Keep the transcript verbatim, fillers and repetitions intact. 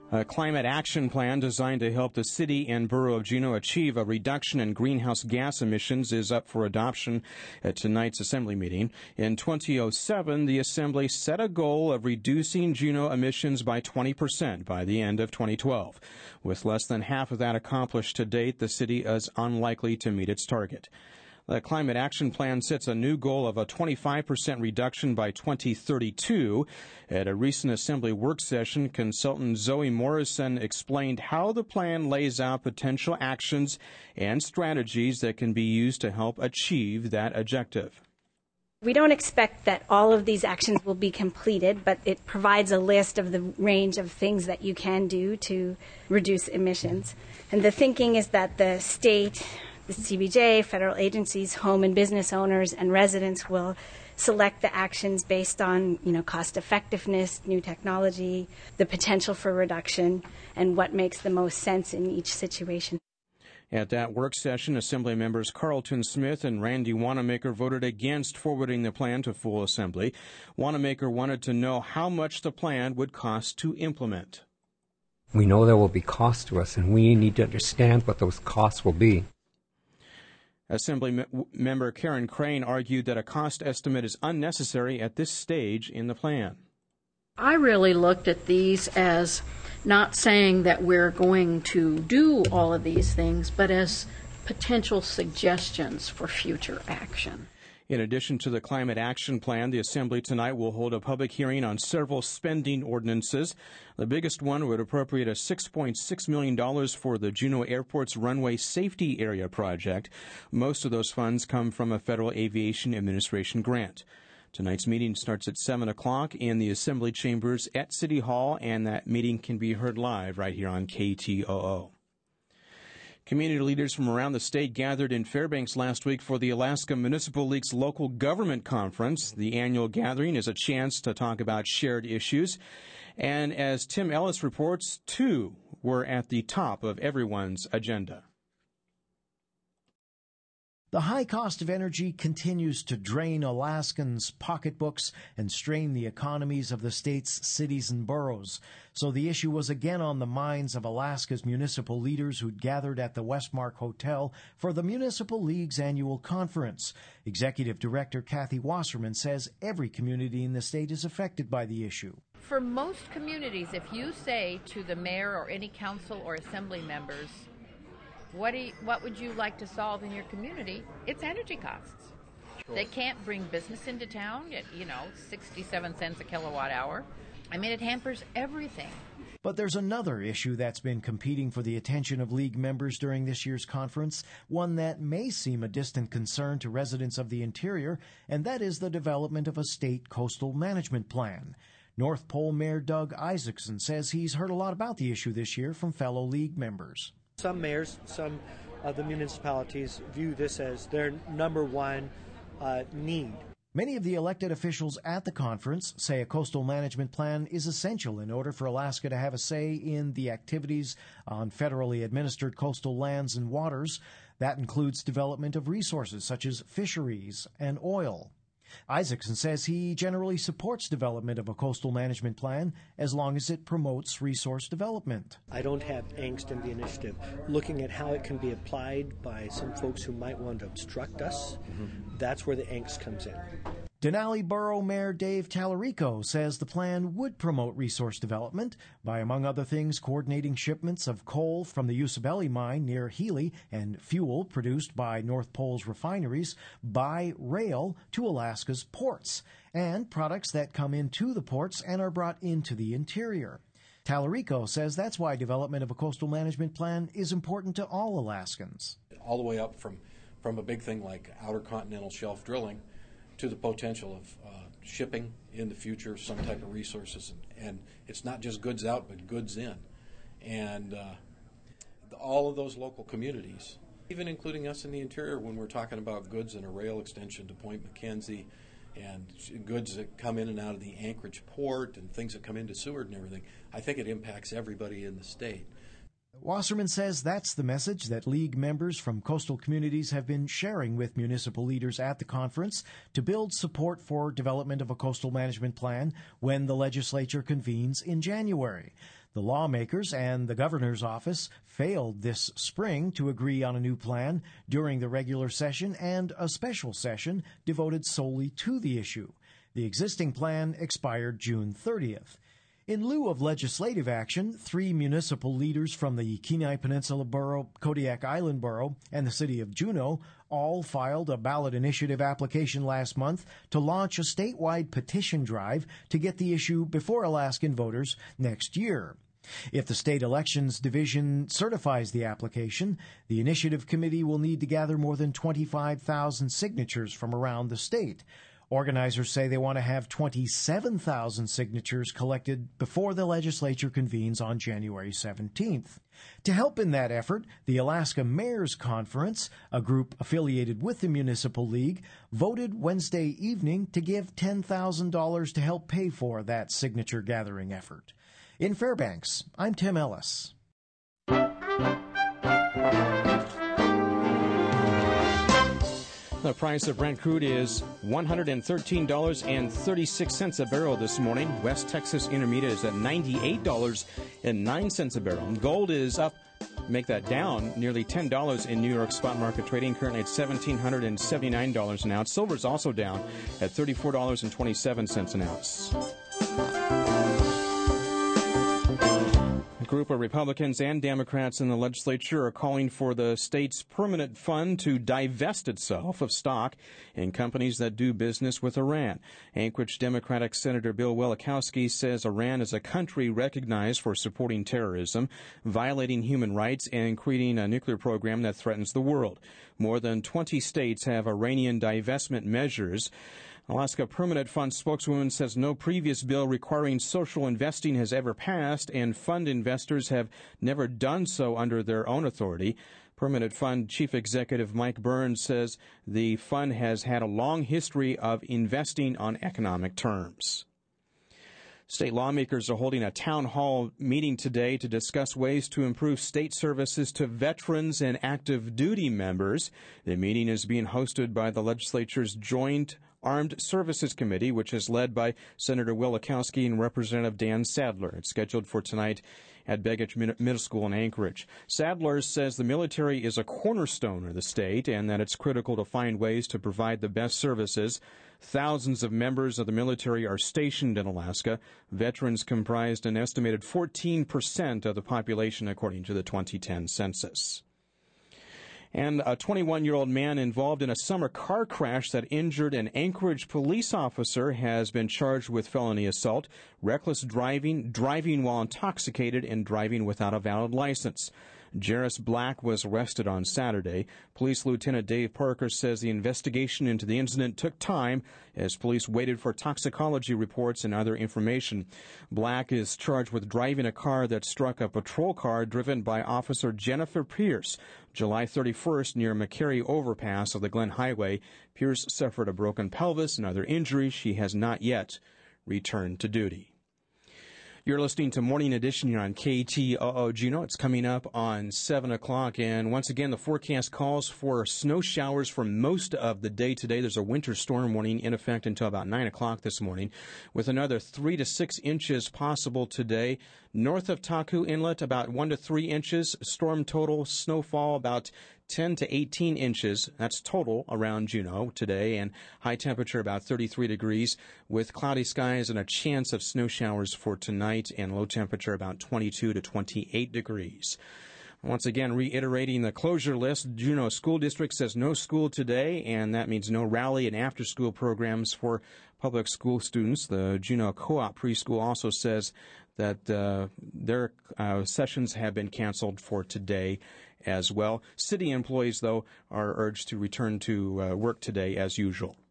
A climate action plan designed to help the city and borough of Juneau achieve a reduction in greenhouse gas emissions is up for adoption at tonight's Assembly meeting. In twenty oh seven, the Assembly set a goal of reducing Juneau emissions by twenty percent by the end of twenty twelve. With less than half of that accomplished to date, the city is unlikely to meet its target. The Climate Action Plan sets a new goal of a twenty-five percent reduction by twenty thirty-two. At a recent Assembly work session, consultant Zoe Morrison explained how the plan lays out potential actions and strategies that can be used to help achieve that objective. We don't expect that all of these actions will be completed, but it provides a list of the range of things that you can do to reduce emissions. And the thinking is that the state, the C B J, federal agencies, home and business owners, and residents will select the actions based on, you know, cost effectiveness, new technology, the potential for reduction, and what makes the most sense in each situation. At that work session, Assembly members Carlton Smith and Randy Wanamaker voted against forwarding the plan to full Assembly. Wanamaker wanted to know how much the plan would cost to implement. We know there will be costs to us, and we need to understand what those costs will be. Assembly me- member Karen Crane argued that a cost estimate is unnecessary at this stage in the plan. I really looked at these as not saying that we're going to do all of these things, but as potential suggestions for future action. In addition to the Climate Action Plan, the Assembly tonight will hold a public hearing on several spending ordinances. The biggest one would appropriate a six point six million dollars for the Juneau Airport's runway safety area project. Most of those funds come from a Federal Aviation Administration grant. Tonight's meeting starts at seven o'clock in the Assembly chambers at City Hall, and that meeting can be heard live right here on K T O O. Community leaders from around the state gathered in Fairbanks last week for the Alaska Municipal League's Local Government Conference. The annual gathering is a chance to talk about shared issues. And as Tim Ellis reports, two were at the top of everyone's agenda. The high cost of energy continues to drain Alaskans' pocketbooks and strain the economies of the state's cities and boroughs. So the issue was again on the minds of Alaska's municipal leaders who'd gathered at the Westmark Hotel for the Municipal League's annual conference. Executive Director Kathy Wasserman says every community in the state is affected by the issue. For most communities, if you say to the mayor or any council or assembly members, What do you, what would you like to solve in your community? It's energy costs. Sure. They can't bring business into town at, you know, sixty-seven cents a kilowatt hour. I mean, it hampers everything. But there's another issue that's been competing for the attention of League members during this year's conference, one that may seem a distant concern to residents of the interior, and that is the development of a state coastal management plan. North Pole Mayor Doug Isaacson says he's heard a lot about the issue this year from fellow League members. Some mayors, some of the municipalities view this as their number one uh, need. Many of the elected officials at the conference say a coastal management plan is essential in order for Alaska to have a say in the activities on federally administered coastal lands and waters. That includes development of resources such as fisheries and oil. Isaacson says he generally supports development of a coastal management plan as long as it promotes resource development. I don't have angst in the initiative. Looking at how it can be applied by some folks who might want to obstruct us, mm-hmm. that's where the angst comes in. Denali Borough Mayor Dave Tallarico says the plan would promote resource development by, among other things, coordinating shipments of coal from the Usabelli mine near Healy and fuel produced by North Pole's refineries by rail to Alaska's ports, and products that come into the ports and are brought into the interior. Tallarico says that's why development of a coastal management plan is important to all Alaskans. All the way up from, from a big thing like outer continental shelf drilling to the potential of uh, shipping in the future, some type of resources. And, and it's not just goods out, but goods in. And uh, the, all of those local communities, even including us in the interior when we're talking about goods and a rail extension to Point McKenzie and goods that come in and out of the Anchorage port and things that come into Seward and everything, I think it impacts everybody in the state. Wasserman says that's the message that League members from coastal communities have been sharing with municipal leaders at the conference to build support for development of a coastal management plan when the legislature convenes in January. The The lawmakers and the governor's office failed this spring to agree on a new plan during the regular session and a special session devoted solely to the issue. The existing plan expired June thirtieth. In lieu of legislative action, three municipal leaders from the Kenai Peninsula Borough, Kodiak Island Borough, and the city of Juneau all filed a ballot initiative application last month to launch a statewide petition drive to get the issue before Alaskan voters next year. If the State Elections Division certifies the application, the initiative committee will need to gather more than twenty-five thousand signatures from around the state. Organizers say they want to have twenty-seven thousand signatures collected before the legislature convenes on January seventeenth. To help in that effort, the Alaska Mayors Conference, a group affiliated with the Municipal League, voted Wednesday evening to give ten thousand dollars to help pay for that signature gathering effort. In Fairbanks, I'm Tim Ellis. The price of Brent crude is one hundred thirteen dollars and thirty-six cents a barrel this morning. West Texas Intermediate is at ninety-eight dollars and nine cents a barrel. Gold is up, make that down, nearly ten dollars in New York spot market trading, currently at one thousand seven hundred seventy-nine dollars an ounce. Silver is also down at thirty-four dollars and twenty-seven cents an ounce. A group of Republicans and Democrats in the legislature are calling for the state's permanent fund to divest itself of stock in companies that do business with Iran. Anchorage Democratic Senator Bill Wielechowski says Iran is a country recognized for supporting terrorism, violating human rights, and creating a nuclear program that threatens the world. More than twenty states have Iranian divestment measures. Alaska Permanent Fund spokeswoman says no previous bill requiring social investing has ever passed, and fund investors have never done so under their own authority. Permanent Fund Chief Executive Mike Burns says the fund has had a long history of investing on economic terms. State lawmakers are holding a town hall meeting today to discuss ways to improve state services to veterans and active duty members. The meeting is being hosted by the legislature's Joint Armed Services Committee, which is led by Senator Wielechowski and Representative Dan Sadler. It's scheduled for tonight at Begich Middle School in Anchorage. Sadler says the military is a cornerstone of the state and that it's critical to find ways to provide the best services. Thousands of members of the military are stationed in Alaska. Veterans comprised an estimated fourteen percent of the population, according to the twenty ten census. And a twenty-one-year-old man involved in a summer car crash that injured an Anchorage police officer has been charged with felony assault, reckless driving, driving while intoxicated, and driving without a valid license. Jarris Black was arrested on Saturday. Police Lieutenant Dave Parker says the investigation into the incident took time as police waited for toxicology reports and other information. Black is charged with driving a car that struck a patrol car driven by Officer Jennifer Pierce July thirty-first near McCary Overpass of the Glen Highway. Pierce suffered a broken pelvis and other injuries. She has not yet returned to duty. You're listening to Morning Edition here on K T O O Juneau. It's coming up on seven o'clock. And once again, the forecast calls for snow showers for most of the day today. There's a winter storm warning in effect until about nine o'clock this morning, with another three to six inches possible today. North of Taku Inlet, about one to three inches. Storm total snowfall about ten to eighteen inches. That's total around Juneau today, and high temperature about thirty-three degrees with cloudy skies and a chance of snow showers for tonight, and low temperature about twenty-two to twenty-eight degrees. Once again, reiterating the closure list, Juneau School District says no school today, and that means no rally and after-school programs for public school students. The Juneau Co-op Preschool also says that uh, their uh, sessions have been canceled for today as well. City employees, though, are urged to return to uh, work today as usual.